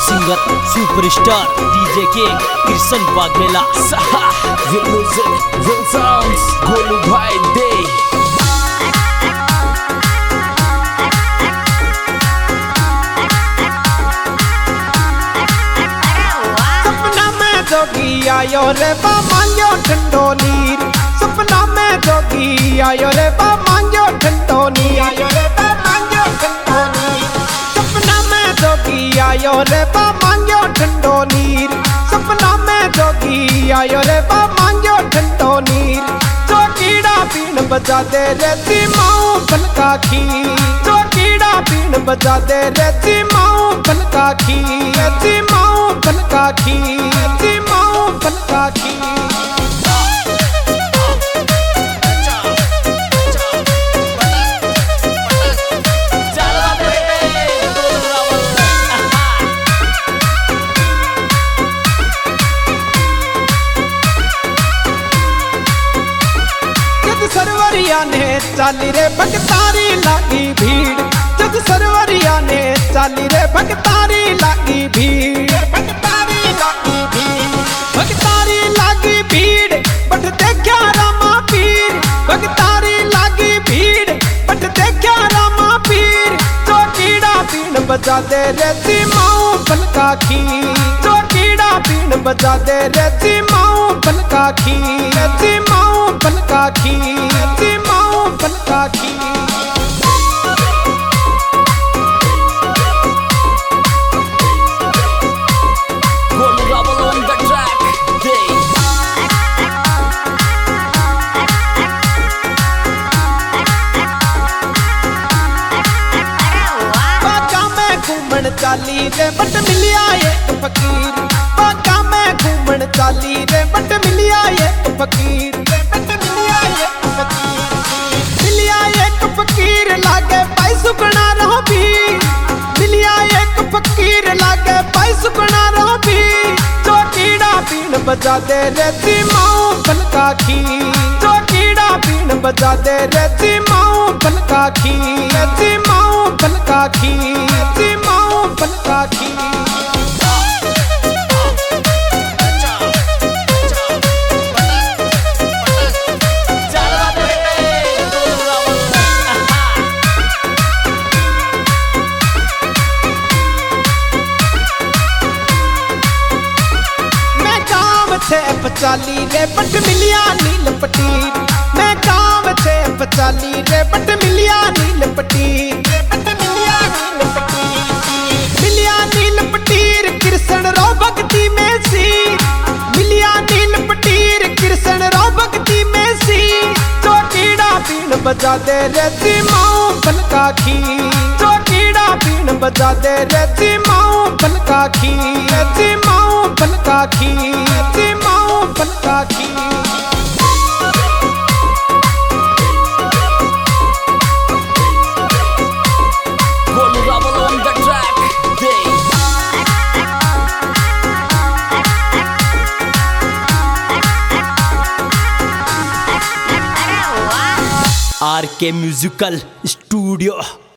Singer superstar DJ के Krishna Vaghela Real music, real sounds, Golu भाई दे। सपना में जोगी आयो रे बा मांगो ठंडो नीर। सपना में जोगी आयो रे बा मांगो ठंडो नीर। आयो रे बा मांगो ठंडो नीर। सपना में जोगी आयो रे बा मांगो ठंडो नीर। सपना में जोगी आयो रे बा मांगो ठंडो नीर। जो कीड़ा पीन बजा दे रे माऊ पलका खीर। जो कीड़ा पीन बजा दे रे माऊ पलका खीर। माऊ पलका खीर। माऊ पलका खीर। सरवरिया ने चाली रे भगतारी लागी भीड़। जद सरवरिया ने चाली रे भगतारी लागी भीड़। भगतारी लागी भीड़। भगतारी लागी भीड़ बट देखा रामा पीर। भगतारी लागी भीड़ बट देखा रामा पीर। जो कीड़ा पीन बजा दे रे माऊ पलका खीर। जो कीड़ा पीन बजा दे रे माऊ पलका खीर। माऊ पलका खीर। माऊ पलका खीर। Golu Rawal on the track day। बागा में घूमन चाली रे बट मिलिया एक फकीर। बागा में घूमन चाली रे बट मिलिया एक फकीर। बट मिलिया एक फकीर। मिलिया एक फकीर लागे पाई सुकना रहो भी। मिलिया एक फकीर लागे पाई सुकना रहो भी। जो कीड़ा पीन बजा दे रे माऊ पलका खीर। जो कीड़ा पीन बजा दे रे माऊ पलका खीर। माऊ पलका खीर। माऊ पलका खीर। पचाली रे बट मिलिया नील पटीर। मैं गाँव थे पचाली रे बट मिलिया नील पटीर। बट मिलिया नील पटीर। मिलिया नील पटीर कृष्ण रो भक्ति में सी। मिलिया नील पटीर कृष्ण रो भक्ति में सी। जो कीड़ा पीन बजा दे रे माऊ पलका खीर। जो कीड़ा पीन बजा दे रे माऊ पलका खीर। माऊ पलका खीर। माऊ पलका खीर। Golu Rawal on the track day। R K musical studio.